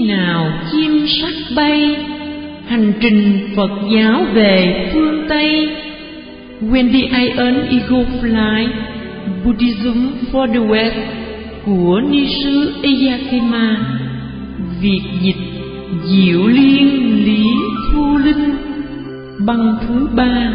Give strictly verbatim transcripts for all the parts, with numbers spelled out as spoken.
nào chim sắt bay, hành trình Phật giáo về phương Tây. When the Iron Eagle Fly, Buddhism for the West của Ni sư Eyakema. Việt dịch Diệu Liên Lý Thu Linh. Băng thứ ba.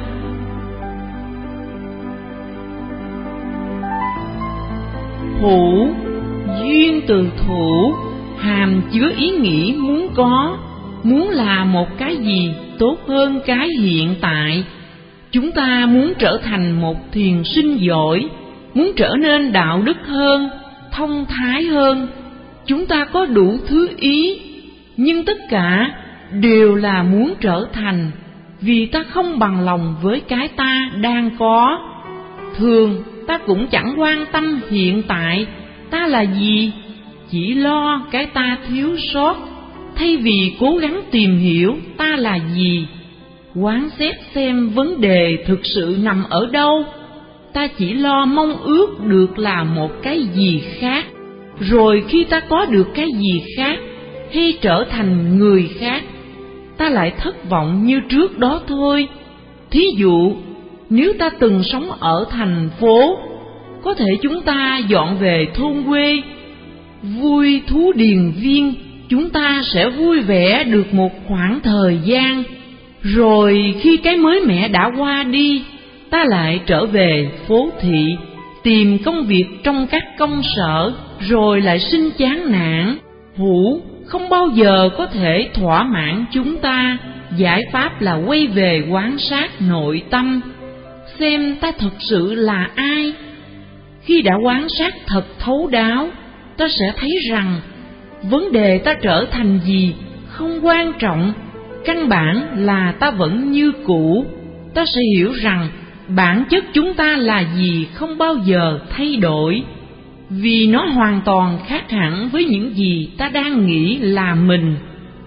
Hữu, duyên từ thủ, hàm chứa ý nghĩ muốn có, muốn là một cái gì tốt hơn cái hiện tại. Chúng ta muốn trở thành một thiền sinh giỏi, muốn trở nên đạo đức hơn, thông thái hơn. Chúng ta có đủ thứ ý, nhưng tất cả đều là muốn trở thành, vì ta không bằng lòng với cái ta đang có. Thường ta cũng chẳng quan tâm hiện tại ta là gì, chỉ lo cái ta thiếu sót, thay vì cố gắng tìm hiểu ta là gì. Quán xét xem vấn đề thực sự nằm ở đâu. Ta chỉ lo mong ước được là một cái gì khác, rồi khi ta có được cái gì khác hay trở thành người khác, ta lại thất vọng như trước đó thôi. Thí dụ, nếu ta từng sống ở thành phố, có thể chúng ta dọn về thôn quê, vui thú điền viên, chúng ta sẽ vui vẻ được một khoảng thời gian. Rồi khi cái mới mẻ đã qua đi, ta lại trở về phố thị, tìm công việc trong các công sở, rồi lại sinh chán nản. Hữu không bao giờ có thể thỏa mãn chúng ta. Giải pháp là quay về quan sát nội tâm, xem ta thực sự là ai. Khi đã quan sát thật thấu đáo, ta sẽ thấy rằng vấn đề ta trở thành gì không quan trọng, căn bản là ta vẫn như cũ. Ta sẽ hiểu rằng bản chất chúng ta là gì không bao giờ thay đổi, vì nó hoàn toàn khác hẳn với những gì ta đang nghĩ là mình.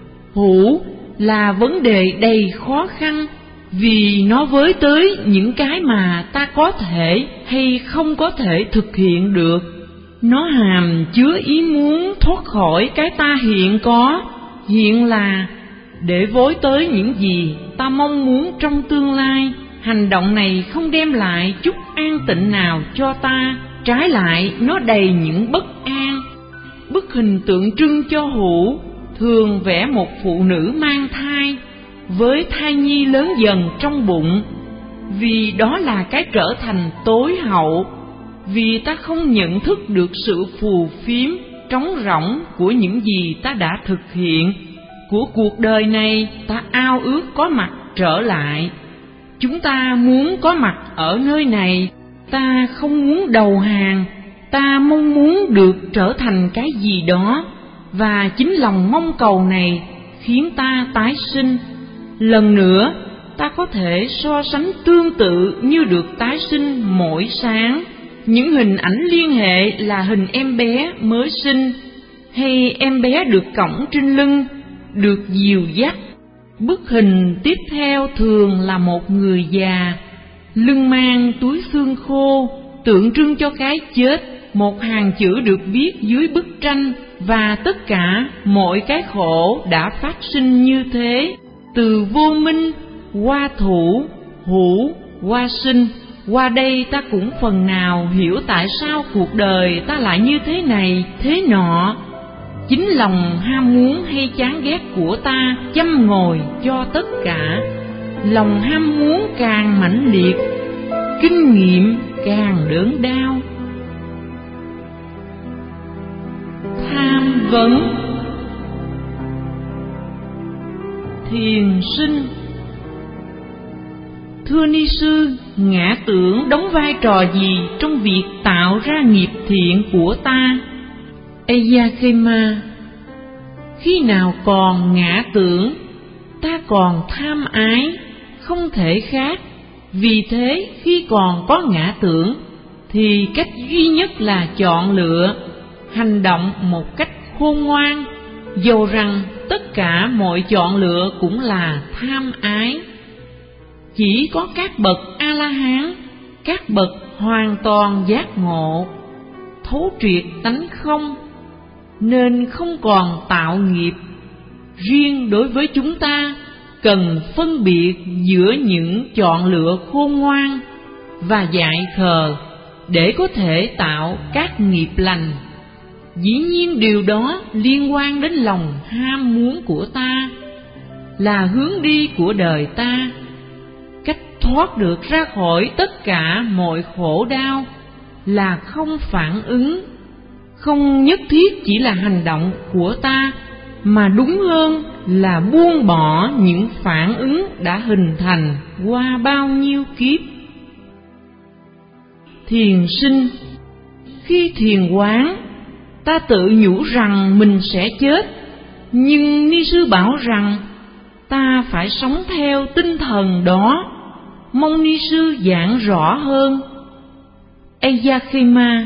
Hữu là vấn đề đầy khó khăn, vì nó với tới những cái mà ta có thể hay không có thể thực hiện được. Nó hàm chứa ý muốn thoát khỏi cái ta hiện có, hiện là, để với tới những gì ta mong muốn trong tương lai. Hành động này không đem lại chút an tịnh nào cho ta, trái lại nó đầy những bất an. Bức hình tượng trưng cho Hữu thường vẽ một phụ nữ mang thai, với thai nhi lớn dần trong bụng, vì đó là cái trở thành tối hậu. Vì ta không nhận thức được sự phù phiếm, trống rỗng của những gì ta đã thực hiện, của cuộc đời này, ta ao ước có mặt trở lại. Chúng ta muốn có mặt ở nơi này, ta không muốn đầu hàng, ta mong muốn được trở thành cái gì đó, và chính lòng mong cầu này khiến ta tái sinh. Lần nữa, ta có thể so sánh tương tự như được tái sinh mỗi sáng. Những hình ảnh liên hệ là hình em bé mới sinh, hay em bé được cõng trên lưng, được dìu dắt. Bức hình tiếp theo thường là một người già, lưng mang túi xương khô, tượng trưng cho cái chết. Một hàng chữ được viết dưới bức tranh, và tất cả mọi cái khổ đã phát sinh như thế, từ vô minh qua thủ, hữu qua sinh. Qua đây ta cũng phần nào hiểu tại sao cuộc đời ta lại như thế này thế nọ. Chính lòng ham muốn hay chán ghét của ta châm ngòi cho tất cả. Lòng ham muốn càng mãnh liệt, kinh nghiệm càng đớn đau. Tham vấn. Thiền sinh. Thưa Ni sư, ngã tưởng đóng vai trò gì trong việc tạo ra nghiệp thiện của ta? Eyakema. Khi nào còn ngã tưởng, ta còn tham ái, không thể khác. Vì thế khi còn có ngã tưởng, thì cách duy nhất là chọn lựa, hành động một cách khôn ngoan, dầu rằng tất cả mọi chọn lựa cũng là tham ái. Chỉ có các bậc A-la-hán, các bậc hoàn toàn giác ngộ, thấu triệt tánh không, nên không còn tạo nghiệp. Riêng đối với chúng ta, cần phân biệt giữa những chọn lựa khôn ngoan và dại khờ để có thể tạo các nghiệp lành. Dĩ nhiên điều đó liên quan đến lòng ham muốn của ta, là hướng đi của đời ta. Cách thoát được ra khỏi tất cả mọi khổ đau là không phản ứng. Không nhất thiết chỉ là hành động của ta, mà đúng hơn là buông bỏ những phản ứng đã hình thành qua bao nhiêu kiếp. Thiền sinh. Khi thiền quán, ta tự nhủ rằng mình sẽ chết, nhưng ni sư bảo rằng ta phải sống theo tinh thần đó. Mong ni sư giảng rõ hơn. Eyakema.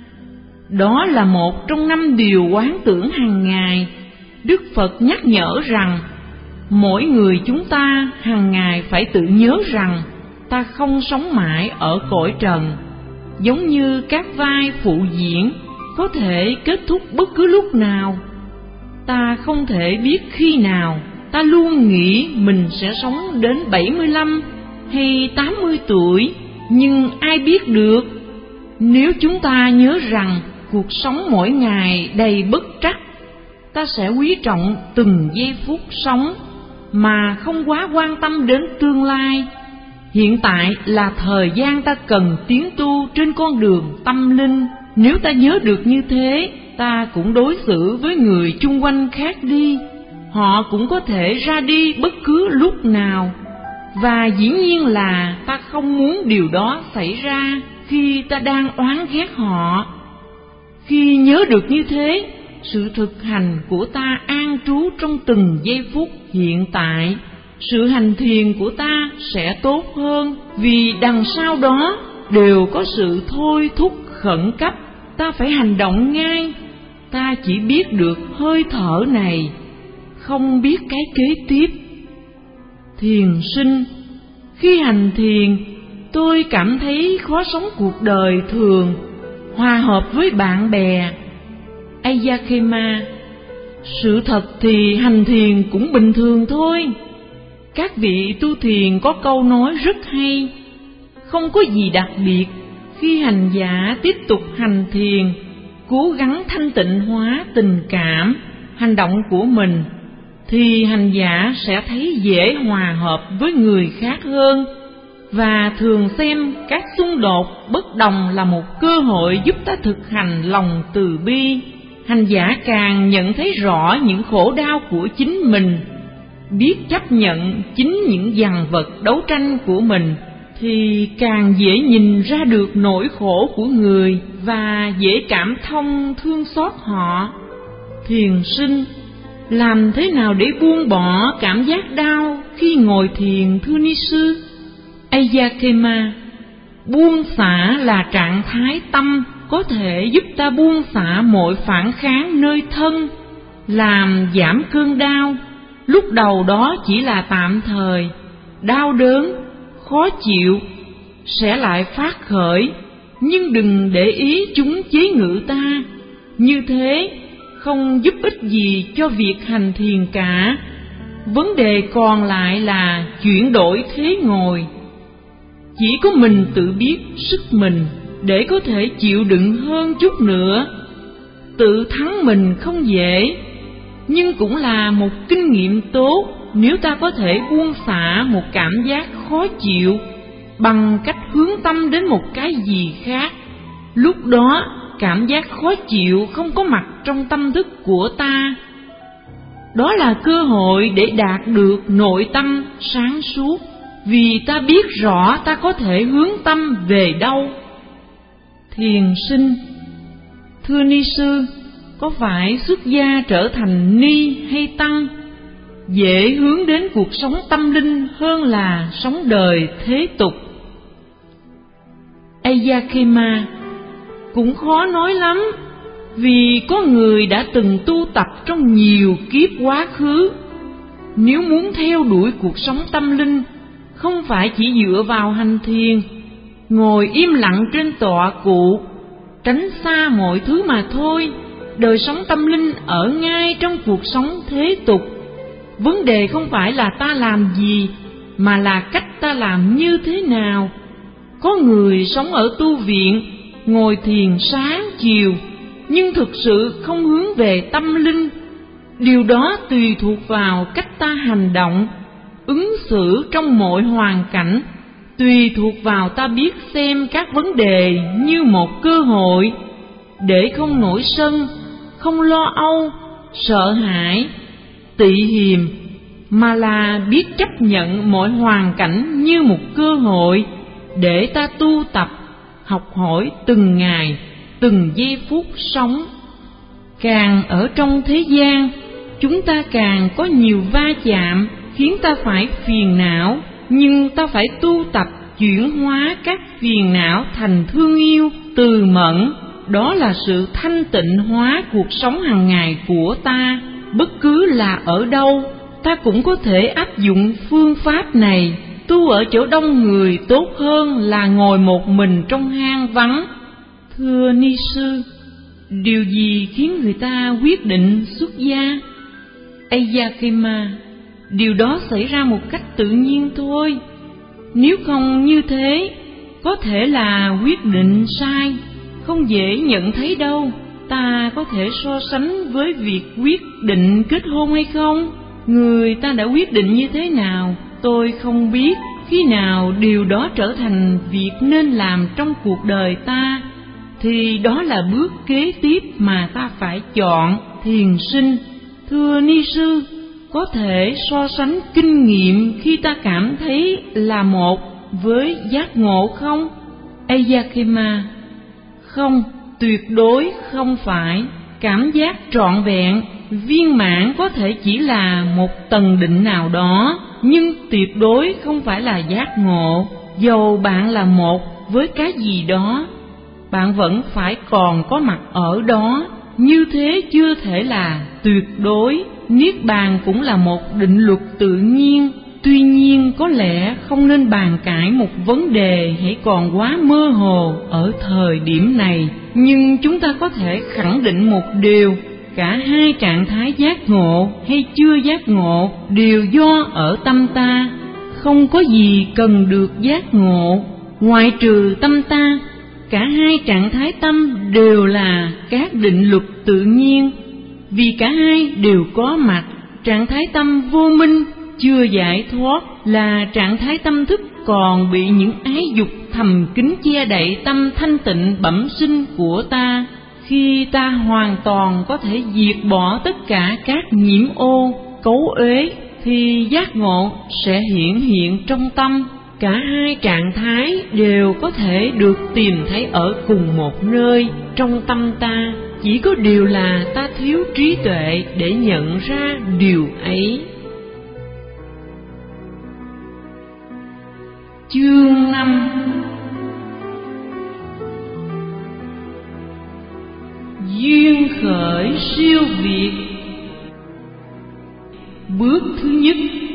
Đó là một trong năm điều quán tưởng hàng ngày. Đức Phật nhắc nhở rằng mỗi người chúng ta hàng ngày phải tự nhớ rằng ta không sống mãi ở cõi trần. Giống như các vai phụ diễn có thể kết thúc bất cứ lúc nào, ta không thể biết khi nào. Ta luôn nghĩ mình sẽ sống đến bảy mươi lăm hay tám mươi tuổi, nhưng ai biết được. Nếu chúng ta nhớ rằng cuộc sống mỗi ngày đầy bất trắc, ta sẽ quý trọng từng giây phút sống mà không quá quan tâm đến tương lai. Hiện tại là thời gian ta cần tiến tu trên con đường tâm linh. Nếu ta nhớ được như thế, ta cũng đối xử với người chung quanh khác đi. Họ cũng có thể ra đi bất cứ lúc nào. Và dĩ nhiên là ta không muốn điều đó xảy ra khi ta đang oán ghét họ. Khi nhớ được như thế, sự thực hành của ta an trú trong từng giây phút hiện tại. Sự hành thiền của ta sẽ tốt hơn, vì đằng sau đó đều có sự thôi thúc khẩn cấp. Ta phải hành động ngay. Ta chỉ biết được hơi thở này, không biết cái kế tiếp. Thiền sinh. Khi hành thiền, tôi cảm thấy khó sống cuộc đời thường, hòa hợp với bạn bè. Eyakema. Sự thật thì hành thiền cũng bình thường thôi. Các vị tu thiền có câu nói rất hay: không có gì đặc biệt khi hành giả tiếp tục hành thiền, cố gắng thanh tịnh hóa tình cảm, hành động của mình, thì hành giả sẽ thấy dễ hòa hợp với người khác hơn, và thường xem các xung đột bất đồng là một cơ hội giúp ta thực hành lòng từ bi. Hành giả càng nhận thấy rõ những khổ đau của chính mình, biết chấp nhận chính những dằn vật đấu tranh của mình, thì càng dễ nhìn ra được nỗi khổ của người và dễ cảm thông thương xót họ. Thiền sinh. Làm thế nào để buông bỏ cảm giác đau khi ngồi thiền thưa ni sư? Eyakema. Buông xả là trạng thái tâm có thể giúp ta buông xả mọi phản kháng nơi thân, làm giảm cơn đau. Lúc đầu đó chỉ là tạm thời, đau đớn, khó chịu sẽ lại phát khởi, nhưng đừng để ý chúng chế ngự ta. Như thế không giúp ích gì cho việc hành thiền cả. Vấn đề còn lại là chuyển đổi thế ngồi. Chỉ có mình tự biết sức mình để có thể chịu đựng hơn chút nữa. Tự thắng mình không dễ, nhưng cũng là một kinh nghiệm tốt nếu ta có thể buông xả một cảm giác khó chịu bằng cách hướng tâm đến một cái gì khác. Lúc đó cảm giác khó chịu không có mặt trong tâm thức của ta. Đó là cơ hội để đạt được nội tâm sáng suốt, vì ta biết rõ ta có thể hướng tâm về đâu. Thiền sinh. Thưa ni sư, có phải xuất gia trở thành ni hay tăng dễ hướng đến cuộc sống tâm linh hơn là sống đời thế tục? Eyakema. Cũng khó nói lắm, vì có người đã từng tu tập trong nhiều kiếp quá khứ. Nếu muốn theo đuổi cuộc sống tâm linh, không phải chỉ dựa vào hành thiền, ngồi im lặng trên tọa cụ, tránh xa mọi thứ mà thôi, đời sống tâm linh ở ngay trong cuộc sống thế tục. Vấn đề không phải là ta làm gì, mà là cách ta làm như thế nào. Có người sống ở tu viện, ngồi thiền sáng chiều, nhưng thực sự không hướng về tâm linh. Điều đó tùy thuộc vào cách ta hành động, ứng xử trong mọi hoàn cảnh, tùy thuộc vào ta biết xem các vấn đề như một cơ hội, để không nổi sân, không lo âu, sợ hãi, tị hiềm, mà là biết chấp nhận mọi hoàn cảnh như một cơ hội để ta tu tập, học hỏi từng ngày, từng giây phút sống. Càng ở trong thế gian, chúng ta càng có nhiều va chạm khiến ta phải phiền não, nhưng ta phải tu tập chuyển hóa các phiền não thành thương yêu, từ mẫn. Đó là sự thanh tịnh hóa cuộc sống hàng ngày của ta. Bất cứ là ở đâu, ta cũng có thể áp dụng phương pháp này. Tu ở chỗ đông người tốt hơn là ngồi một mình trong hang vắng. Thưa ni sư, điều gì khiến người ta quyết định xuất gia? Eyakema, điều đó xảy ra một cách tự nhiên thôi. Nếu không như thế, có thể là quyết định sai, không dễ nhận thấy đâu. Ta có thể so sánh với việc quyết định kết hôn hay không? Người ta đã quyết định như thế nào, tôi không biết. Khi nào điều đó trở thành việc nên làm trong cuộc đời ta, thì đó là bước kế tiếp mà ta phải chọn, thiền sinh. Thưa ni sư, có thể so sánh kinh nghiệm khi ta cảm thấy là một với giác ngộ không? Eyakema, không, tuyệt đối không phải. Cảm giác trọn vẹn, viên mãn có thể chỉ là một tầng định nào đó, nhưng tuyệt đối không phải là giác ngộ. Dầu bạn là một với cái gì đó, bạn vẫn phải còn có mặt ở đó. Như thế chưa thể là tuyệt đối. Niết bàn cũng là một định luật tự nhiên. Tuy nhiên có lẽ không nên bàn cãi một vấn đề hãy còn quá mơ hồ ở thời điểm này. Nhưng chúng ta có thể khẳng định một điều: cả hai trạng thái giác ngộ hay chưa giác ngộ đều do ở tâm ta. Không có gì cần được giác ngộ ngoại trừ tâm ta. Cả hai trạng thái tâm đều là các định luật tự nhiên, vì cả hai đều có mặt. Trạng thái tâm vô minh chưa giải thoát là trạng thái tâm thức còn bị những ái dục thầm kín che đậy tâm thanh tịnh bẩm sinh của ta. Khi ta hoàn toàn có thể diệt bỏ tất cả các nhiễm ô, cấu uế, thì giác ngộ sẽ hiển hiện trong tâm. Cả hai trạng thái đều có thể được tìm thấy ở cùng một nơi trong tâm ta, chỉ có điều là ta thiếu trí tuệ để nhận ra điều ấy. Chương năm. Duyên khởi siêu việt. Bước thứ nhất,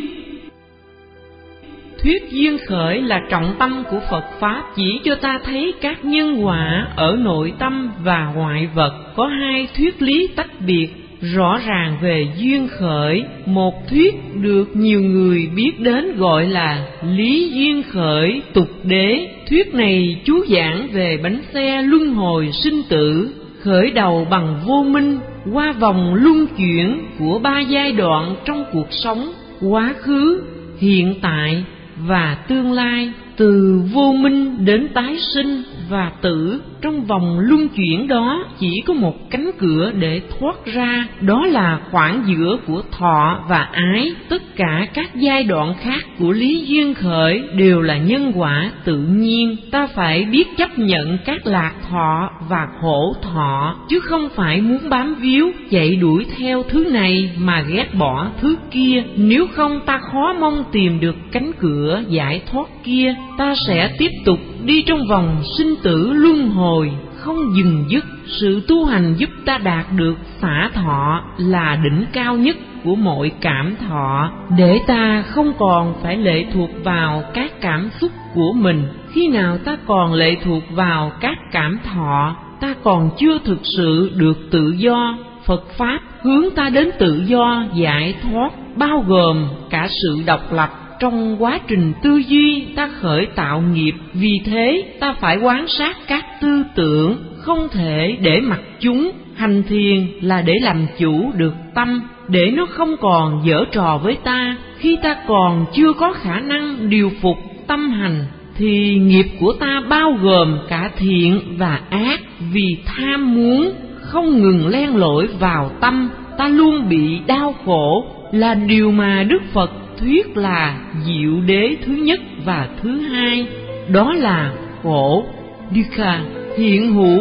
thuyết duyên khởi là trọng tâm của Phật Pháp, chỉ cho ta thấy các nhân quả ở nội tâm và ngoại vật. Có hai thuyết lý tách biệt rõ ràng về duyên khởi. Một thuyết được nhiều người biết đến gọi là lý duyên khởi tục đế. Thuyết này chú giảng về bánh xe luân hồi sinh tử, khởi đầu bằng vô minh, qua vòng luân chuyển của ba giai đoạn trong cuộc sống: quá khứ, hiện tại và tương lai. Từ vô minh đến tái sinh và tử, trong vòng luân chuyển đó chỉ có một cánh cửa để thoát ra, đó là khoảng giữa của thọ và ái. Tất cả các giai đoạn khác của lý duyên khởi đều là nhân quả tự nhiên. Ta phải biết chấp nhận các lạc thọ và khổ thọ, chứ không phải muốn bám víu chạy đuổi theo thứ này mà ghét bỏ thứ kia. Nếu không, ta khó mong tìm được cánh cửa giải thoát kia. Ta sẽ tiếp tục đi trong vòng sinh tử luân hồi không dừng dứt. Sự tu hành giúp ta đạt được xả thọ là đỉnh cao nhất của mọi cảm thọ, để ta không còn phải lệ thuộc vào các cảm xúc của mình. Khi nào ta còn lệ thuộc vào các cảm thọ, ta ta còn chưa thực sự được tự do. Phật Pháp hướng ta đến tự do giải thoát, bao gồm cả sự độc lập trong quá trình tư duy ta khởi tạo nghiệp. Vì thế ta phải quan sát các tư tưởng, không thể để mặc chúng. Hành thiền là để làm chủ được tâm, để nó không còn giở trò với ta. Khi ta còn chưa có khả năng điều phục tâm hành, thì nghiệp của ta bao gồm cả thiện và ác. Vì tham muốn không ngừng len lỏi vào tâm, ta luôn bị đau khổ, là điều mà Đức Phật thuyết là diệu đế thứ nhất và thứ hai. Đó là khổ, dukkha, hiện hữu,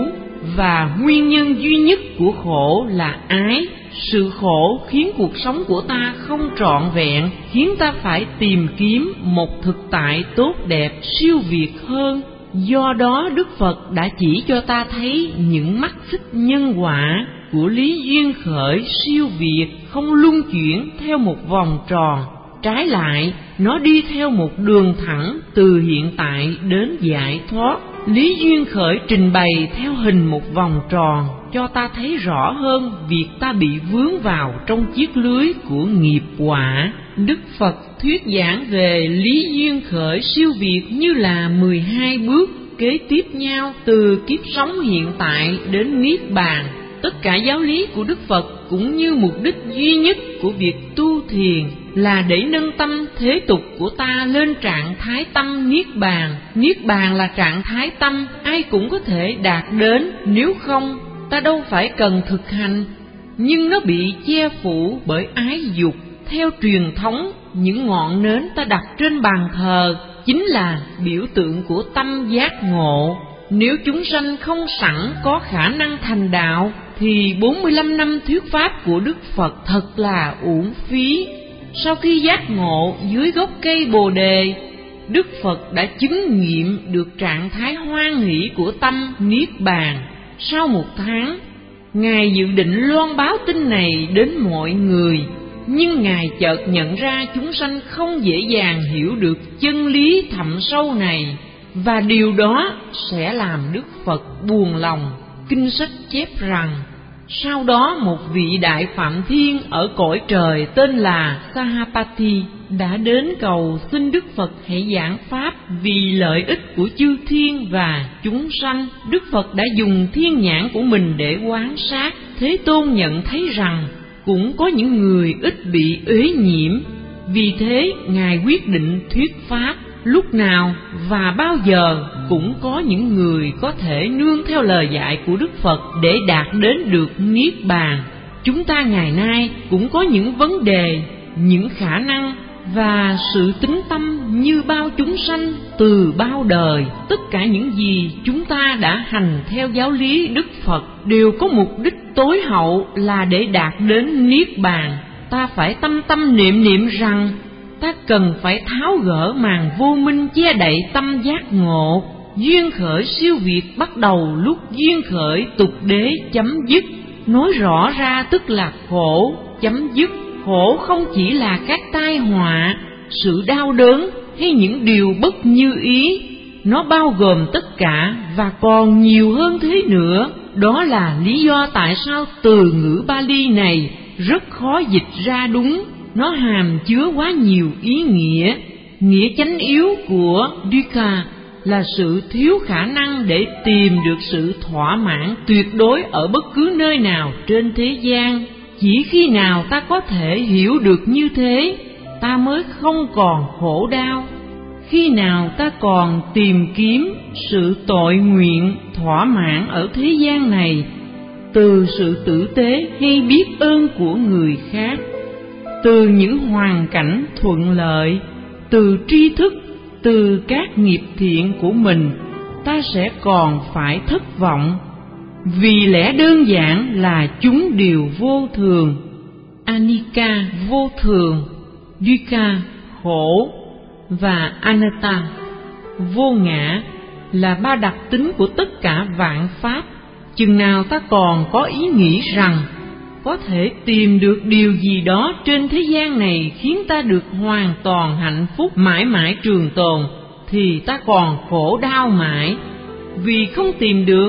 và nguyên nhân duy nhất của khổ là ái. Sự khổ khiến cuộc sống của ta không trọn vẹn, khiến ta phải tìm kiếm một thực tại tốt đẹp siêu việt hơn. Do đó Đức Phật đã chỉ cho ta thấy những mắt xích nhân quả của lý duyên khởi siêu việt không luân chuyển theo một vòng tròn. Trái lại, nó đi theo một đường thẳng từ hiện tại đến giải thoát. Lý duyên khởi trình bày theo hình một vòng tròn, cho ta thấy rõ hơn việc ta bị vướng vào trong chiếc lưới của nghiệp quả. Đức Phật thuyết giảng về lý duyên khởi siêu việt như là mười hai bước kế tiếp nhau từ kiếp sống hiện tại đến niết bàn. Tất cả giáo lý của Đức Phật cũng như mục đích duy nhất của việc tu thiền là để nâng tâm thế tục của ta lên trạng thái tâm niết bàn. Niết bàn là trạng thái tâm ai cũng có thể đạt đến, nếu không ta đâu phải cần thực hành. Nhưng nó bị che phủ bởi ái dục. Theo truyền thống, những ngọn nến ta đặt trên bàn thờ chính là biểu tượng của tâm giác ngộ. Nếu chúng sanh không sẵn có khả năng thành đạo, thì bốn mươi lăm năm thuyết pháp của Đức Phật thật là uổng phí. Sau khi giác ngộ dưới gốc cây Bồ Đề, Đức Phật đã chứng nghiệm được trạng thái hoan hỷ của tâm niết bàn. Sau một tháng, Ngài dự định loan báo tin này đến mọi người, nhưng Ngài chợt nhận ra chúng sanh không dễ dàng hiểu được chân lý thẳm sâu này, và điều đó sẽ làm Đức Phật buồn lòng. Kinh sách chép rằng, sau đó một vị đại phạm thiên ở cõi trời tên là Sahapati đã đến cầu xin Đức Phật hãy giảng pháp vì lợi ích của chư thiên và chúng sanh. Đức Phật đã dùng thiên nhãn của mình để quan sát. Thế Tôn nhận thấy rằng cũng có những người ít bị uế nhiễm. Vì thế Ngài quyết định thuyết pháp. Lúc nào và bao giờ cũng có những người có thể nương theo lời dạy của Đức Phật để đạt đến được niết bàn. Chúng ta ngày nay cũng có những vấn đề, những khả năng và sự tín tâm như bao chúng sanh từ bao đời. Tất cả những gì chúng ta đã hành theo giáo lý Đức Phật đều có mục đích tối hậu là để đạt đến niết bàn. Ta phải tâm tâm niệm niệm rằng ta cần phải tháo gỡ màn vô minh che đậy tâm giác ngộ. Duyên khởi siêu việt bắt đầu lúc duyên khởi tục đế chấm dứt. Nói rõ ra tức là khổ chấm dứt. Khổ không chỉ là các tai họa, sự đau đớn hay những điều bất như ý. Nó bao gồm tất cả và còn nhiều hơn thế nữa. Đó là lý do tại sao từ ngữ Pali này rất khó dịch ra đúng. Nó hàm chứa quá nhiều ý nghĩa. Nghĩa chánh yếu của dukkha là sự thiếu khả năng để tìm được sự thỏa mãn tuyệt đối ở bất cứ nơi nào trên thế gian. Chỉ khi nào ta có thể hiểu được như thế, ta mới không còn khổ đau. Khi nào ta còn tìm kiếm sự tội nguyện thỏa mãn ở thế gian này, từ sự tử tế hay biết ơn của người khác, từ những hoàn cảnh thuận lợi, từ tri thức, từ các nghiệp thiện của mình, ta sẽ còn phải thất vọng. Vì lẽ đơn giản là chúng đều vô thường. Anicca vô thường, dukkha khổ và anatta vô ngã là ba đặc tính của tất cả vạn pháp. Chừng nào ta còn có ý nghĩ rằng có thể tìm được điều gì đó trên thế gian này khiến ta được hoàn toàn hạnh phúc mãi mãi trường tồn, thì ta còn khổ đau mãi. Vì không tìm được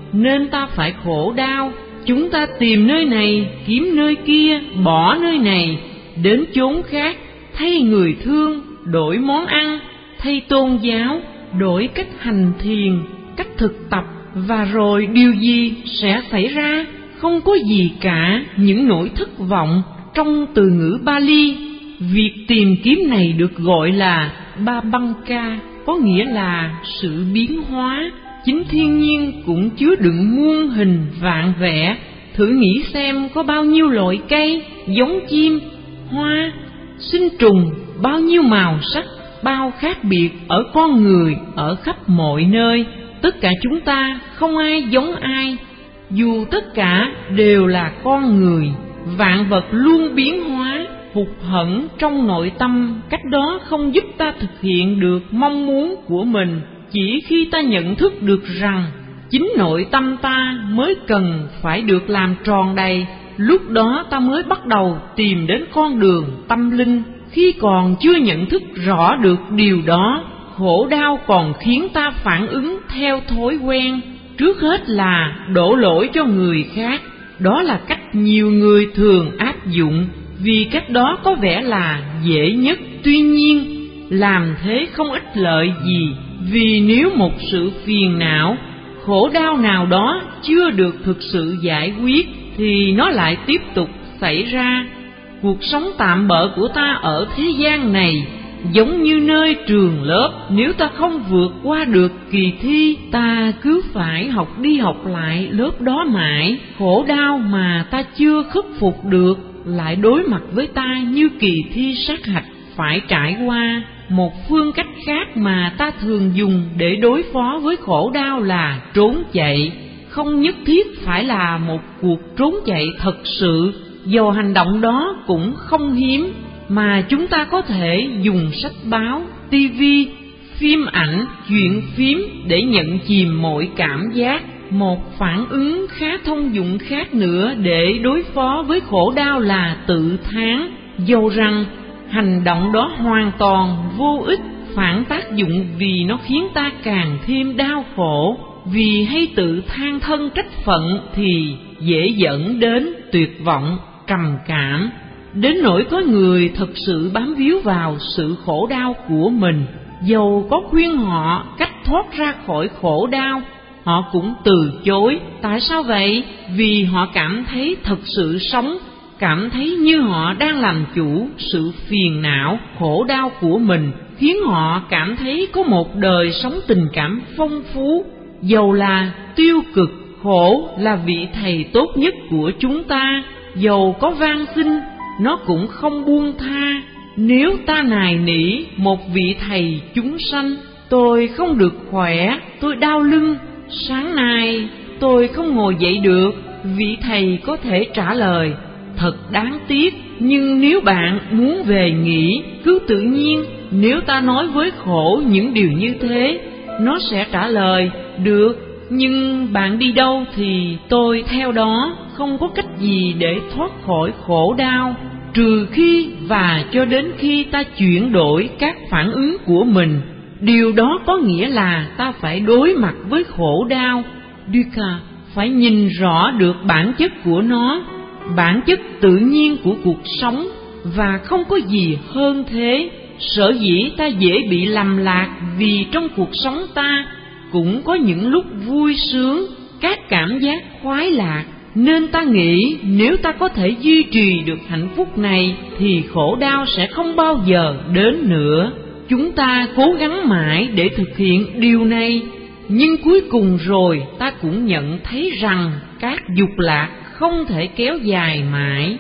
nên ta phải khổ đau. Chúng ta tìm nơi này, kiếm nơi kia, bỏ nơi này, đến chốn khác, thay người thương, đổi món ăn, thay tôn giáo, đổi cách hành thiền, cách thực tập, và rồi điều gì sẽ xảy ra? Không có gì cả, những nỗi thất vọng. Trong từ ngữ Pali, việc tìm kiếm này được gọi là Babbanka, có nghĩa là sự biến hóa. Chính thiên nhiên cũng chứa đựng muôn hình vạn vẻ. Thử nghĩ xem có bao nhiêu loại cây, giống chim, hoa, sinh trùng, bao nhiêu màu sắc, bao khác biệt ở con người, ở khắp mọi nơi. Tất cả chúng ta không ai giống ai, dù tất cả đều là con người. Vạn vật luôn biến hóa, hụt hẫng trong nội tâm. Cách đó không giúp ta thực hiện được mong muốn của mình. Chỉ khi ta nhận thức được rằng chính nội tâm ta mới cần phải được làm tròn đầy, lúc đó ta mới bắt đầu tìm đến con đường tâm linh. Khi còn chưa nhận thức rõ được điều đó, khổ đau còn khiến ta phản ứng theo thói quen. Trước hết là đổ lỗi cho người khác. Đó là cách nhiều người thường áp dụng, vì cách đó có vẻ là dễ nhất. Tuy nhiên, làm thế không ích lợi gì, vì nếu một sự phiền não, khổ đau nào đó chưa được thực sự giải quyết, thì nó lại tiếp tục xảy ra. Cuộc sống tạm bợ của ta ở thế gian này giống như nơi trường lớp. Nếu ta không vượt qua được kỳ thi, ta cứ phải học đi học lại lớp đó mãi. Khổ đau mà ta chưa khắc phục được lại đối mặt với ta như kỳ thi sát hạch phải trải qua. Một phương cách khác mà ta thường dùng để đối phó với khổ đau là trốn chạy. Không nhất thiết phải là một cuộc trốn chạy thật sự, dầu hành động đó cũng không hiếm, mà chúng ta có thể dùng sách báo, tivi, phim ảnh, chuyện phím để nhận chìm mọi cảm giác. Một phản ứng khá thông dụng khác nữa để đối phó với khổ đau là tự thán, dầu rằng hành động đó hoàn toàn vô ích, phản tác dụng, vì nó khiến ta càng thêm đau khổ. Vì hay tự than thân trách phận thì dễ dẫn đến tuyệt vọng, trầm cảm, đến nỗi có người thật sự bám víu vào sự khổ đau của mình. Dầu có khuyên họ cách thoát ra khỏi khổ đau, họ cũng từ chối. Tại sao vậy? Vì họ cảm thấy thật sự sống, cảm thấy như họ đang làm chủ sự phiền não, khổ đau của mình, khiến họ cảm thấy có một đời sống tình cảm phong phú. Dầu là tiêu cực, khổ là vị thầy tốt nhất của chúng ta. Dầu có van xin, nó cũng không buông tha. Nếu ta nài nỉ một vị thầy chúng sanh, tôi không được khỏe, tôi đau lưng, sáng nay tôi không ngồi dậy được, vị thầy có thể trả lời: thật đáng tiếc, nhưng nếu bạn muốn về nghỉ, cứ tự nhiên. Nếu ta nói với khổ những điều như thế, nó sẽ trả lời: được, nhưng bạn đi đâu thì tôi theo đó. Không có cách gì để thoát khỏi khổ đau, trừ khi và cho đến khi ta chuyển đổi các phản ứng của mình. Điều đó có nghĩa là ta phải đối mặt với khổ đau, dukkha, phải nhìn rõ được bản chất của nó, bản chất tự nhiên của cuộc sống, và không có gì hơn thế. Sở dĩ ta dễ bị lầm lạc vì trong cuộc sống ta cũng có những lúc vui sướng, các cảm giác khoái lạc, nên ta nghĩ nếu ta có thể duy trì được hạnh phúc này thì khổ đau sẽ không bao giờ đến nữa. Chúng ta cố gắng mãi để thực hiện điều này, nhưng cuối cùng rồi ta cũng nhận thấy rằng các dục lạc không thể kéo dài mãi,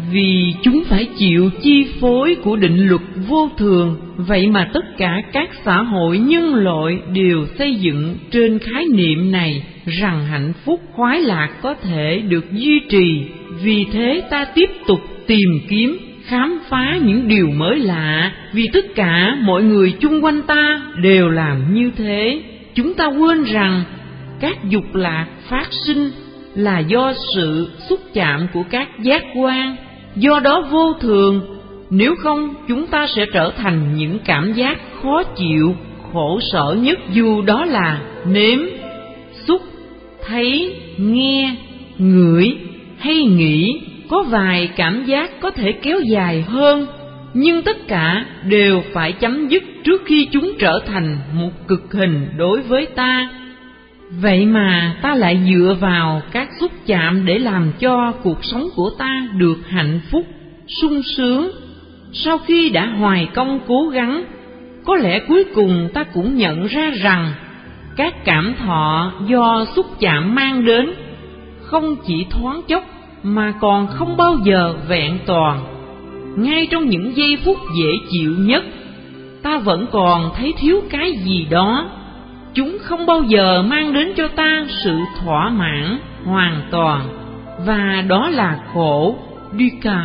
vì chúng phải chịu chi phối của định luật vô thường. Vậy mà tất cả các xã hội nhân loại đều xây dựng trên khái niệm này, rằng hạnh phúc khoái lạc có thể được duy trì. Vì thế ta tiếp tục tìm kiếm, khám phá những điều mới lạ, vì tất cả mọi người chung quanh ta đều làm như thế. Chúng ta quên rằng các dục lạc phát sinh là do sự xúc chạm của các giác quan, do đó vô thường. Nếu không, chúng ta sẽ trở thành những cảm giác khó chịu, khổ sở nhất, dù đó là nếm, xúc, thấy, nghe, ngửi hay nghĩ có vài cảm giác có thể kéo dài hơn, nhưng tất cả đều phải chấm dứt trước khi chúng trở thành một cực hình đối với ta. Vậy mà ta lại dựa vào các xúc chạm để làm cho cuộc sống của ta được hạnh phúc, sung sướng. Sau khi đã hoài công cố gắng, có lẽ cuối cùng ta cũng nhận ra rằng các cảm thọ do xúc chạm mang đến không chỉ thoáng chốc mà còn không bao giờ vẹn toàn. Ngay trong những giây phút dễ chịu nhất, ta vẫn còn thấy thiếu cái gì đó. Chúng không bao giờ mang đến cho ta sự thỏa mãn hoàn toàn, và đó là khổ, dukkha.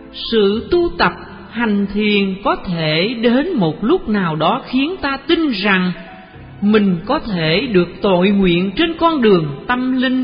Sự tu tập hành thiền có thể đến một lúc nào đó khiến ta tin rằng mình có thể được tội nguyện trên con đường tâm linh.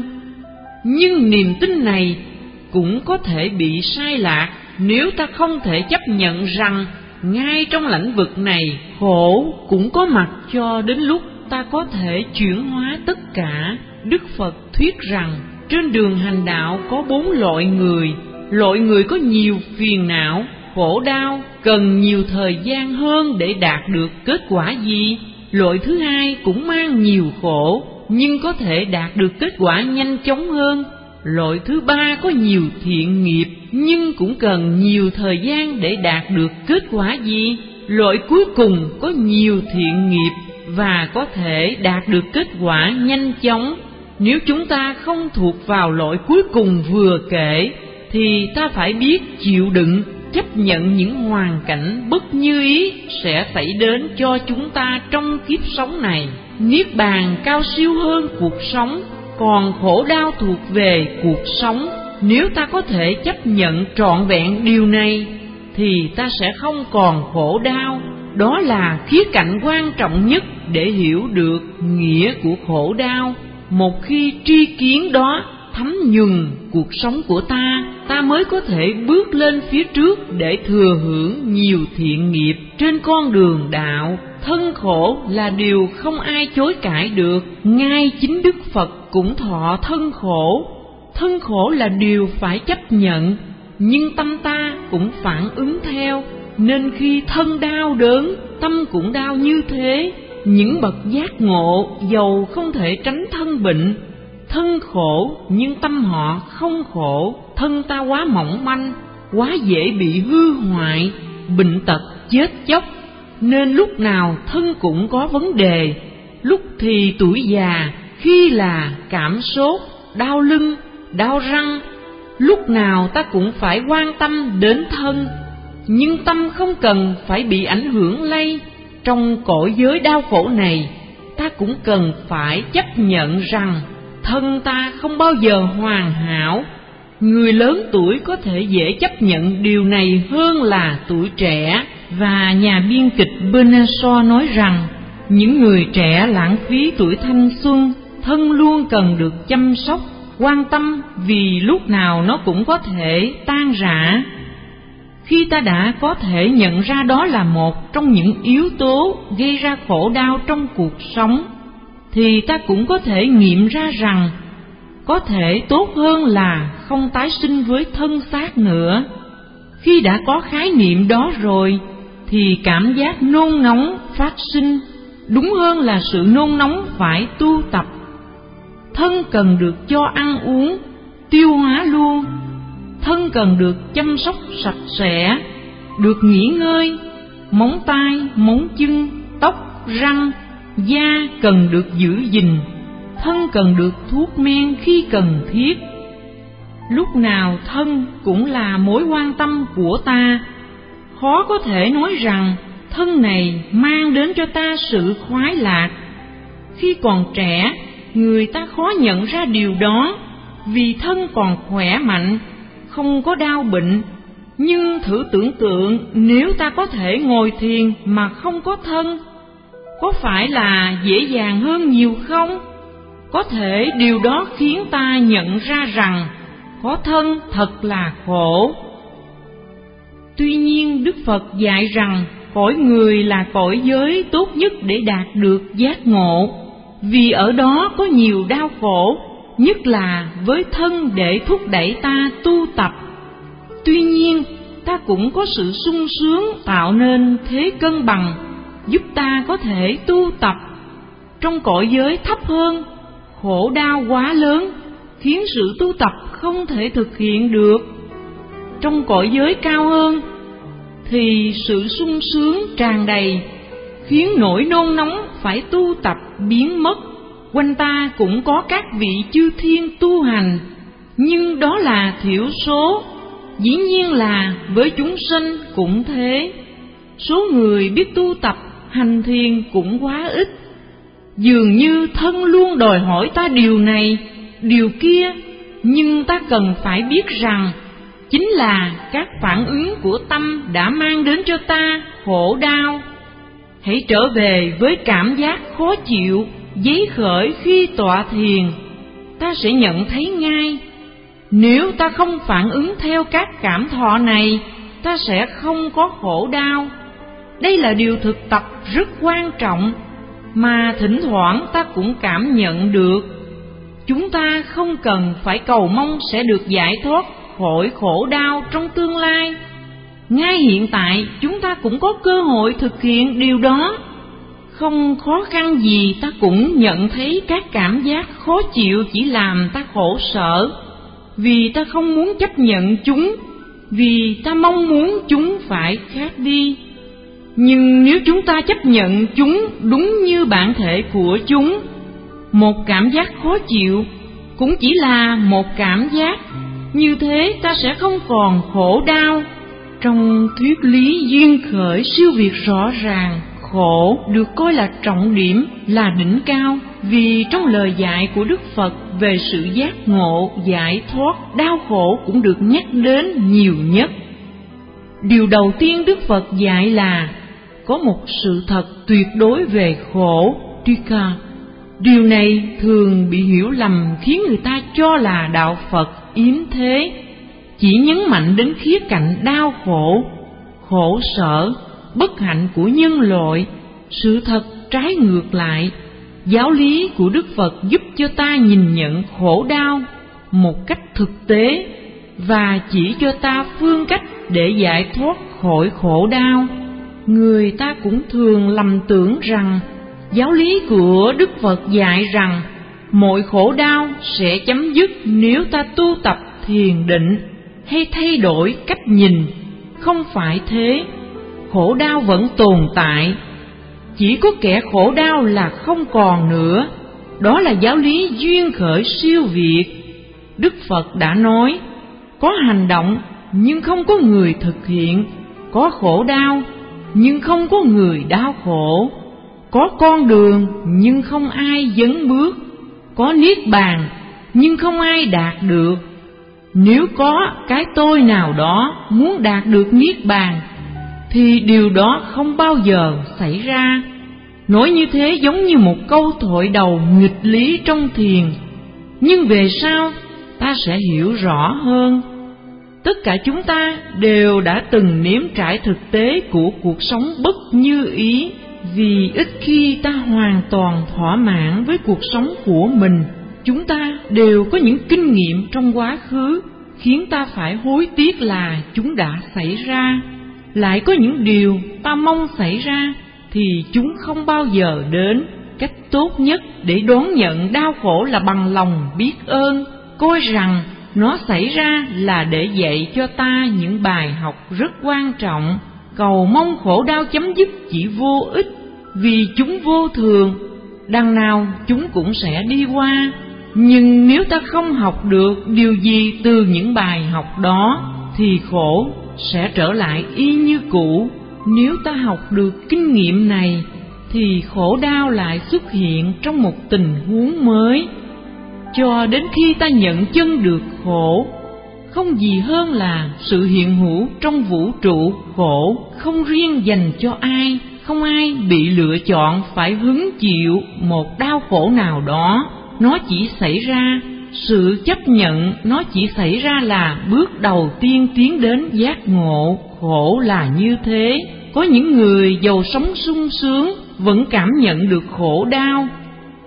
Nhưng niềm tin này cũng có thể bị sai lạc nếu ta không thể chấp nhận rằng ngay trong lĩnh vực này khổ cũng có mặt cho đến lúc ta có thể chuyển hóa tất cả. Đức Phật thuyết rằng trên đường hành đạo có bốn loại người. Loại người có nhiều phiền não, khổ đau, cần nhiều thời gian hơn để đạt được kết quả gì. Loại thứ hai cũng mang nhiều khổ, nhưng có thể đạt được kết quả nhanh chóng hơn. Loại thứ ba có nhiều thiện nghiệp, nhưng cũng cần nhiều thời gian để đạt được kết quả gì. Loại cuối cùng có nhiều thiện nghiệp và có thể đạt được kết quả nhanh chóng. Nếu chúng ta không thuộc vào loại cuối cùng vừa kể, thì ta phải biết chịu đựng, chấp nhận những hoàn cảnh bất như ý sẽ xảy đến cho chúng ta trong kiếp sống này. Niết bàn cao siêu hơn cuộc sống, còn khổ đau thuộc về cuộc sống. Nếu ta có thể chấp nhận trọn vẹn điều này, thì ta sẽ không còn khổ đau. Đó là khía cạnh quan trọng nhất để hiểu được nghĩa của khổ đau. Một khi tri kiến đó thấm nhuần cuộc sống của ta, ta mới có thể bước lên phía trước để thừa hưởng nhiều thiện nghiệp trên con đường đạo. Thân khổ là điều không ai chối cãi được, ngay chính Đức Phật cũng thọ thân khổ. Thân khổ là điều phải chấp nhận, nhưng tâm ta cũng phản ứng theo, nên khi thân đau đớn, tâm cũng đau như thế. Những bậc giác ngộ dầu không thể tránh thân bệnh, thân khổ, nhưng tâm họ không khổ. Thân ta quá mỏng manh, quá dễ bị hư hoại, bệnh tật chết chóc, nên lúc nào thân cũng có vấn đề. Lúc thì tuổi già, khi là cảm sốt, đau lưng, đau răng. Lúc nào ta cũng phải quan tâm đến thân, nhưng tâm không cần phải bị ảnh hưởng lây. Trong cõi giới đau khổ này, ta cũng cần phải chấp nhận rằng thân ta không bao giờ hoàn hảo. Người lớn tuổi có thể dễ chấp nhận điều này hơn là tuổi trẻ. Và nhà biên kịch Bernard Shaw nói rằng những người trẻ lãng phí tuổi thanh xuân, thân luôn cần được chăm sóc, quan tâm, vì lúc nào nó cũng có thể tan rã. Khi ta đã có thể nhận ra đó là một trong những yếu tố gây ra khổ đau trong cuộc sống, thì ta cũng có thể nghiệm ra rằng có thể tốt hơn là không tái sinh với thân xác nữa. Khi đã có khái niệm đó rồi, thì cảm giác nôn nóng phát sinh, đúng hơn là sự nôn nóng phải tu tập. Thân cần được cho ăn uống, tiêu hóa luôn. Thân cần được chăm sóc sạch sẽ, được nghỉ ngơi. Móng tay, móng chân, tóc, răng, da cần được giữ gìn. Thân cần được thuốc men khi cần thiết. Lúc nào thân cũng là mối quan tâm của ta. Khó có thể nói rằng thân này mang đến cho ta sự khoái lạc. Khi còn trẻ, người ta khó nhận ra điều đó, vì thân còn khỏe mạnh, không có đau bệnh. Nhưng thử tưởng tượng nếu ta có thể ngồi thiền mà không có thân, có phải là dễ dàng hơn nhiều không? Có thể điều đó khiến ta nhận ra rằng có thân thật là khổ. Tuy nhiên Đức Phật dạy rằng cõi người là cõi giới tốt nhất để đạt được giác ngộ, vì ở đó có nhiều đau khổ, nhất là với thân để thúc đẩy ta tu tập. Tuy nhiên, ta cũng có sự sung sướng tạo nên thế cân bằng, giúp ta có thể tu tập. Trong cõi giới thấp hơn, khổ đau quá lớn, khiến sự tu tập không thể thực hiện được. Trong cõi giới cao hơn, thì sự sung sướng tràn đầy, khiến nỗi nôn nóng phải tu tập biến mất. Quanh ta cũng có các vị chư thiên tu hành, nhưng đó là thiểu số. Dĩ nhiên là với chúng sinh cũng thế, số người biết tu tập hành thiền cũng quá ít. Dường như thân luôn đòi hỏi ta điều này, điều kia, nhưng ta cần phải biết rằng chính là các phản ứng của tâm đã mang đến cho ta khổ đau. Hãy trở về với cảm giác khó chịu dấy khởi khi tọa thiền, ta sẽ nhận thấy ngay. Nếu ta không phản ứng theo các cảm thọ này, ta sẽ không có khổ đau. Đây là điều thực tập rất quan trọng, mà thỉnh thoảng ta cũng cảm nhận được. Chúng ta không cần phải cầu mong sẽ được giải thoát khỏi khổ đau trong tương lai. Ngay hiện tại chúng ta cũng có cơ hội thực hiện điều đó. Không khó khăn gì ta cũng nhận thấy các cảm giác khó chịu chỉ làm ta khổ sở, vì ta không muốn chấp nhận chúng, vì ta mong muốn chúng phải khác đi. Nhưng nếu chúng ta chấp nhận chúng đúng như bản thể của chúng, một cảm giác khó chịu cũng chỉ là một cảm giác, như thế ta sẽ không còn khổ đau. Trong thuyết lý duyên khởi siêu việt rõ ràng, khổ được coi là trọng điểm, là đỉnh cao, vì trong lời dạy của Đức Phật về sự giác ngộ, giải thoát, đau khổ cũng được nhắc đến nhiều nhất. Điều đầu tiên Đức Phật dạy là có một sự thật tuyệt đối về khổ, dukkha. Điều này thường bị hiểu lầm, khiến người ta cho là đạo Phật yếm thế, chỉ nhấn mạnh đến khía cạnh đau khổ, khổ sở, bất hạnh của nhân loại. Sự thật trái ngược lại, giáo lý của Đức Phật giúp cho ta nhìn nhận khổ đau một cách thực tế và chỉ cho ta phương cách để giải thoát khỏi khổ đau. Người ta cũng thường lầm tưởng rằng giáo lý của Đức Phật dạy rằng mọi khổ đau sẽ chấm dứt nếu ta tu tập thiền định hay thay đổi cách nhìn. Không phải thế, khổ đau vẫn tồn tại, chỉ có kẻ khổ đau là không còn nữa. Đó là giáo lý duyên khởi siêu việt. Đức Phật đã nói, có hành động nhưng không có người thực hiện, có khổ đau nhưng không có người đau khổ, có con đường nhưng không ai dấn bước, có niết bàn nhưng không ai đạt được. Nếu có cái tôi nào đó muốn đạt được niết bàn, thì điều đó không bao giờ xảy ra. Nói như thế giống như một câu thổi đầu nghịch lý trong thiền, nhưng về sau ta sẽ hiểu rõ hơn. Tất cả chúng ta đều đã từng nếm trải thực tế của cuộc sống bất như ý, vì ít khi ta hoàn toàn thỏa mãn với cuộc sống của mình. Chúng ta đều có những kinh nghiệm trong quá khứ khiến ta phải hối tiếc là chúng đã xảy ra. Lại có những điều ta mong xảy ra thì chúng không bao giờ đến. Cách tốt nhất để đón nhận đau khổ là bằng lòng biết ơn, coi rằng nó xảy ra là để dạy cho ta những bài học rất quan trọng. Cầu mong khổ đau chấm dứt chỉ vô ích, vì chúng vô thường, đằng nào chúng cũng sẽ đi qua. Nhưng nếu ta không học được điều gì từ những bài học đó, thì khổ sẽ trở lại y như cũ. Nếu ta học được kinh nghiệm này, thì khổ đau lại xuất hiện trong một tình huống mới. Cho đến khi ta nhận chân được khổ, không gì hơn là sự hiện hữu trong vũ trụ khổ, không riêng dành cho ai, không ai bị lựa chọn phải hứng chịu một đau khổ nào đó. Nó chỉ xảy ra, sự chấp nhận nó chỉ xảy ra là bước đầu tiên tiến đến giác ngộ. Khổ là như thế. Có những người giàu sống sung sướng vẫn cảm nhận được khổ đau.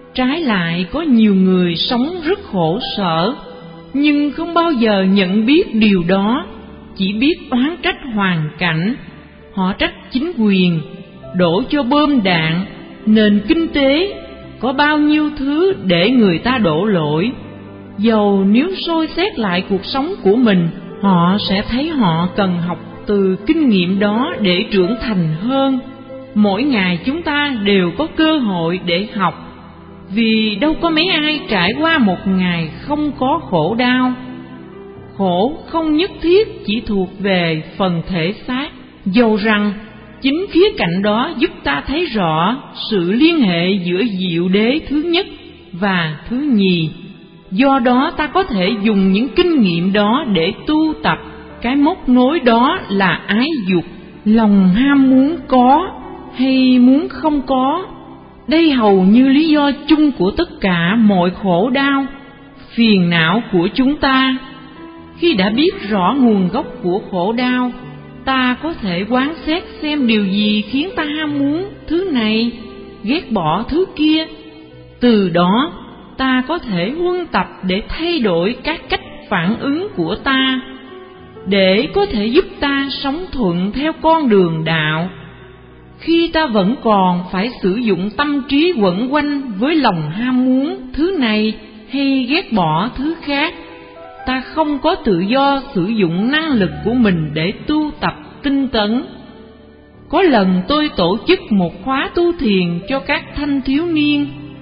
Trái lại, có nhiều người sống rất khổ sở, nhưng không bao giờ nhận biết điều đó, chỉ biết oán trách hoàn cảnh. Họ trách chính quyền, đổ cho bom đạn, nền kinh tế, có bao nhiêu thứ để người ta đổ lỗi. Dầu nếu soi xét lại cuộc sống của mình, họ sẽ thấy họ cần học từ kinh nghiệm đó để trưởng thành hơn. Mỗi ngày chúng ta đều có cơ hội để học, vì đâu có mấy ai trải qua một ngày không có khổ đau. Khổ không nhất thiết chỉ thuộc về phần thể xác, dầu rằng chính khía cạnh đó giúp ta thấy rõ sự liên hệ giữa diệu đế thứ nhất và thứ nhì. Do đó ta có thể dùng những kinh nghiệm đó để tu tập. Cái móc nối đó là ái dục, lòng ham muốn có hay muốn không có. Đây hầu như lý do chung của tất cả mọi khổ đau, phiền não của chúng ta. Khi đã biết rõ nguồn gốc của khổ đau, ta có thể quán xét xem điều gì khiến ta ham muốn thứ này, ghét bỏ thứ kia. Từ đó, ta có thể huân tập để thay đổi các cách phản ứng của ta, để có thể giúp ta sống thuận theo con đường đạo. Khi ta vẫn còn phải sử dụng tâm trí quẩn quanh với lòng ham muốn thứ này hay ghét bỏ thứ khác, ta không có tự do sử dụng năng lực của mình để tu tập tinh tấn. Có lần tôi tổ chức một khóa tu thiền cho các thanh thiếu niên,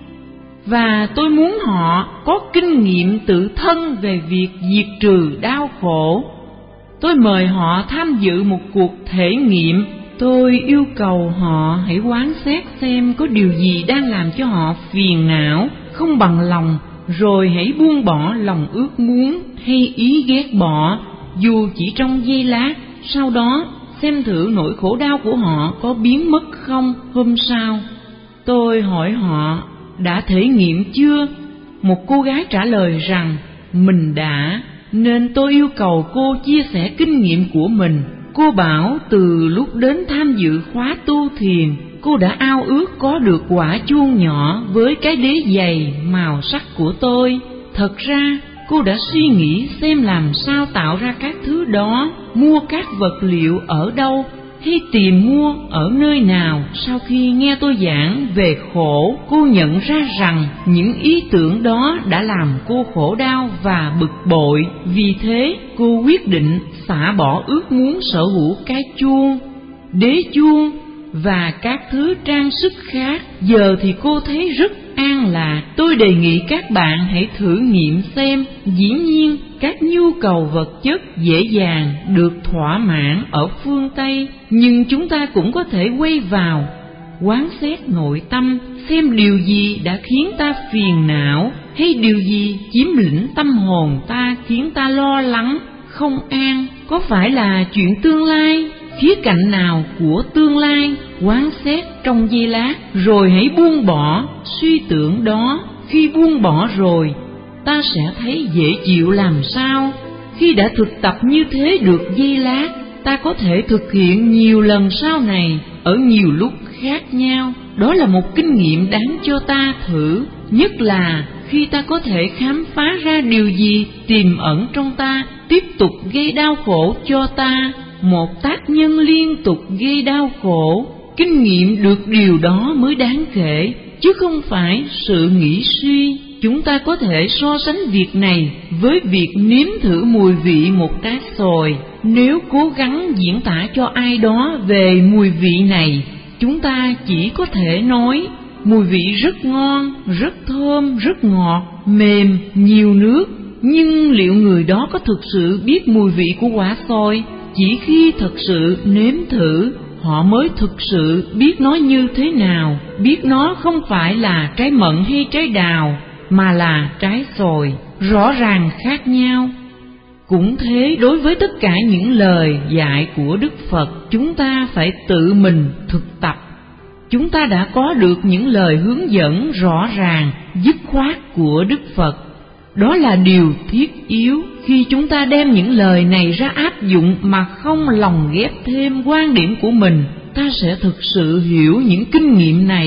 và tôi muốn họ có kinh nghiệm tự thân về việc diệt trừ đau khổ. Tôi mời họ tham dự một cuộc thể nghiệm. Tôi yêu cầu họ hãy quán xét xem có điều gì đang làm cho họ phiền não, không bằng lòng, rồi hãy buông bỏ lòng ước muốn hay ý ghét bỏ, dù chỉ trong giây lát. Sau đó xem thử nỗi khổ đau của họ có biến mất không. Hôm sau, tôi hỏi họ đã thể nghiệm chưa. Một cô gái trả lời rằng mình đã, nên tôi yêu cầu cô chia sẻ kinh nghiệm của mình. Cô bảo từ lúc đến tham dự khóa tu thiền, cô đã ao ước có được quả chuông nhỏ với cái đế giày màu sắc của tôi. Thật ra cô đã suy nghĩ xem làm sao tạo ra các thứ đó, mua các vật liệu ở đâu hay tìm mua ở nơi nào. Sau khi nghe tôi giảng về khổ, cô nhận ra rằng những ý tưởng đó đã làm cô khổ đau và bực bội. Vì thế cô quyết định xả bỏ ước muốn sở hữu cái chuông, đế chuông và các thứ trang sức khác. Giờ thì cô thấy rất an lạc. Tôi đề nghị các bạn hãy thử nghiệm xem. Dĩ nhiên các nhu cầu vật chất dễ dàng được thỏa mãn ở phương Tây, nhưng chúng ta cũng có thể quay vào quán xét nội tâm, xem điều gì đã khiến ta phiền não, hay điều gì chiếm lĩnh tâm hồn ta khiến ta lo lắng, không an. Có phải là chuyện tương lai, khía cạnh nào của tương lai, quán xét trong giây lát, rồi hãy buông bỏ suy tưởng đó. Khi buông bỏ rồi, ta sẽ thấy dễ chịu làm sao. Khi đã thực tập như thế được giây lát, ta có thể thực hiện nhiều lần sau này ở nhiều lúc khác nhau. Đó là một kinh nghiệm đáng cho ta thử, nhất là khi ta có thể khám phá ra điều gì tiềm ẩn trong ta tiếp tục gây đau khổ cho ta. Một tác nhân liên tục gây đau khổ, kinh nghiệm được điều đó mới đáng kể, chứ không phải sự nghĩ suy. Chúng ta có thể so sánh việc này với việc nếm thử mùi vị một trái xoài. Nếu cố gắng diễn tả cho ai đó về mùi vị này, chúng ta chỉ có thể nói mùi vị rất ngon, rất thơm, rất ngọt, mềm, nhiều nước. Nhưng liệu người đó có thực sự biết mùi vị của quả xoài? Chỉ khi thực sự nếm thử, họ mới thực sự biết nó như thế nào, biết nó không phải là trái mận hay trái đào, mà là trái xoài, rõ ràng khác nhau. Cũng thế, đối với tất cả những lời dạy của Đức Phật, chúng ta phải tự mình thực tập. Chúng ta đã có được những lời hướng dẫn rõ ràng, dứt khoát của Đức Phật. Đó là điều thiết yếu. Khi chúng ta đem những lời này ra áp dụng mà không lồng ghép thêm quan điểm của mình, ta sẽ thực sự hiểu những kinh nghiệm này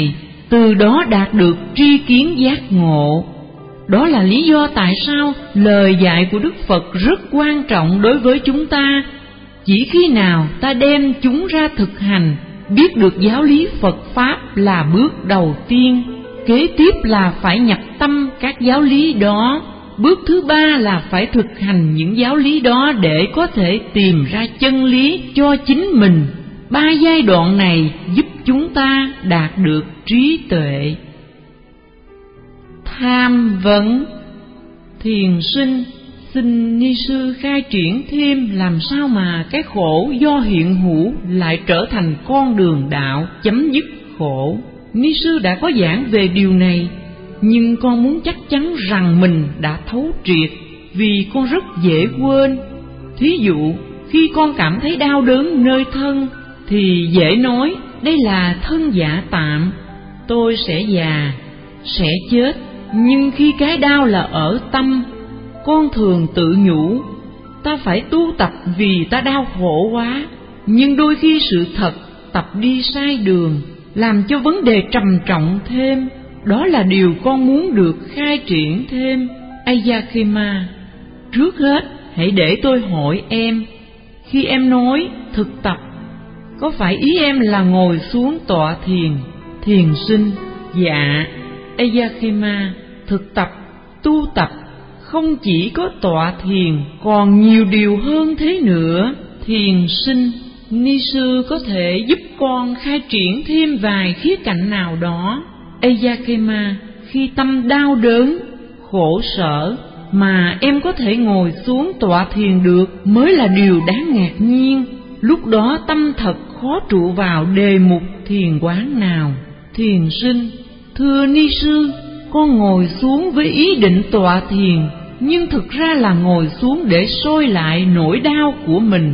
từ đó đạt được tri kiến giác ngộ. Đó là lý do tại sao lời dạy của Đức Phật rất quan trọng đối với chúng ta. Chỉ khi nào ta đem chúng ra thực hành, biết được giáo lý Phật Pháp là bước đầu tiên. Kế tiếp là phải nhập tâm các giáo lý đó. Bước thứ ba là phải thực hành những giáo lý đó để có thể tìm ra chân lý cho chính mình. Ba giai đoạn này giúp chúng ta đạt được trí tuệ. Tham vấn. Thiền sinh xin ni sư khai triển thêm làm sao mà cái khổ do hiện hữu lại trở thành con đường đạo chấm dứt khổ. Ni sư đã có giảng về điều này, nhưng con muốn chắc chắn rằng mình đã thấu triệt, vì con rất dễ quên. Thí dụ, khi con cảm thấy đau đớn nơi thân thì dễ nói đây là thân giả tạm, tôi sẽ già, sẽ chết. Nhưng khi cái đau là ở tâm, con thường tự nhủ ta phải tu tập vì ta đau khổ quá. Nhưng đôi khi sự thật tập đi sai đường, làm cho vấn đề trầm trọng thêm. Đó là điều con muốn được khai triển thêm. Ayakema, trước hết hãy để tôi hỏi em, khi em nói thực tập, có phải ý em là ngồi xuống tọa thiền? Thiền sinh, dạ. Ayakema, thực tập, tu tập không chỉ có tọa thiền, còn nhiều điều hơn thế nữa. Thiền sinh, ni sư có thể giúp con khai triển thêm vài khía cạnh nào đó. Ayakema, khi tâm đau đớn, khổ sở mà em có thể ngồi xuống tọa thiền được mới là điều đáng ngạc nhiên. Lúc đó tâm thật khó trụ vào đề mục thiền quán nào. Thiền sinh, thưa ni sư, con ngồi xuống với ý định tọa thiền, nhưng thực ra là ngồi xuống để soi lại nỗi đau của mình.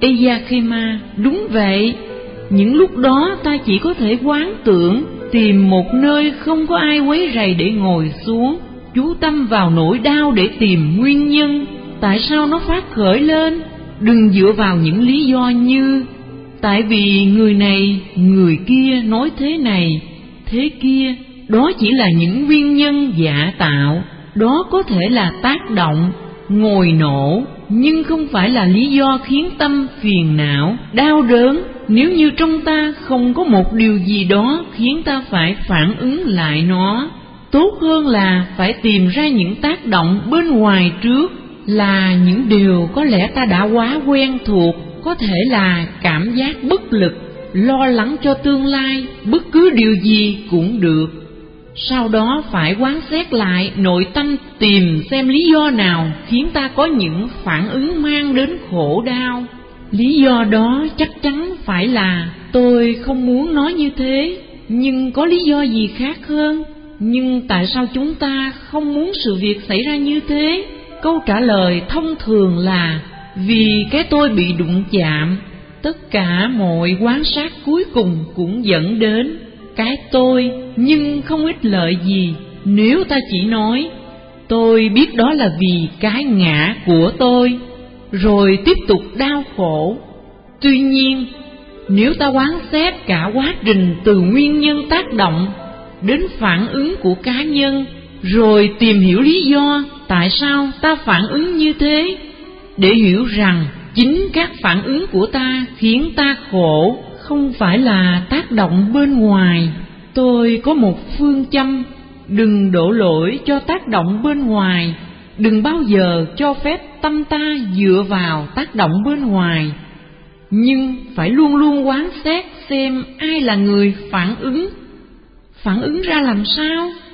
Ayakema, đúng vậy. Những lúc đó ta chỉ có thể quán tưởng, tìm một nơi không có ai quấy rầy để ngồi xuống, chú tâm vào nỗi đau để tìm nguyên nhân, tại sao nó phát khởi lên. Đừng dựa vào những lý do như tại vì người này, người kia nói thế này, thế kia. Đó chỉ là những nguyên nhân giả tạo, đó có thể là tác động, ngồi nổ, nhưng không phải là lý do khiến tâm phiền não, đau đớn. Nếu như trong ta không có một điều gì đó khiến ta phải phản ứng lại nó, tốt hơn là phải tìm ra những tác động bên ngoài trước, là những điều có lẽ ta đã quá quen thuộc, có thể là cảm giác bất lực, lo lắng cho tương lai, bất cứ điều gì cũng được. Sau đó phải quán xét lại nội tâm, tìm xem lý do nào khiến ta có những phản ứng mang đến khổ đau. Lý do đó chắc chắn phải là tôi không muốn nói như thế, nhưng có lý do gì khác hơn? Nhưng tại sao chúng ta không muốn sự việc xảy ra như thế? Câu trả lời thông thường là vì cái tôi bị đụng chạm. Tất cả mọi quan sát cuối cùng cũng dẫn đến cái tôi, nhưng không ích lợi gì nếu ta chỉ nói tôi biết đó là vì cái ngã của tôi, rồi tiếp tục đau khổ. Tuy nhiên, nếu ta quán xét cả quá trình từ nguyên nhân tác động đến phản ứng của cá nhân, rồi tìm hiểu lý do tại sao ta phản ứng như thế, để hiểu rằng chính các phản ứng của ta khiến ta khổ, không phải là tác động bên ngoài. Tôi có một phương châm: đừng đổ lỗi cho tác động bên ngoài, đừng bao giờ cho phép tâm ta dựa vào tác động bên ngoài, nhưng phải luôn luôn quán xét xem ai là người phản ứng. Phản ứng ra làm sao?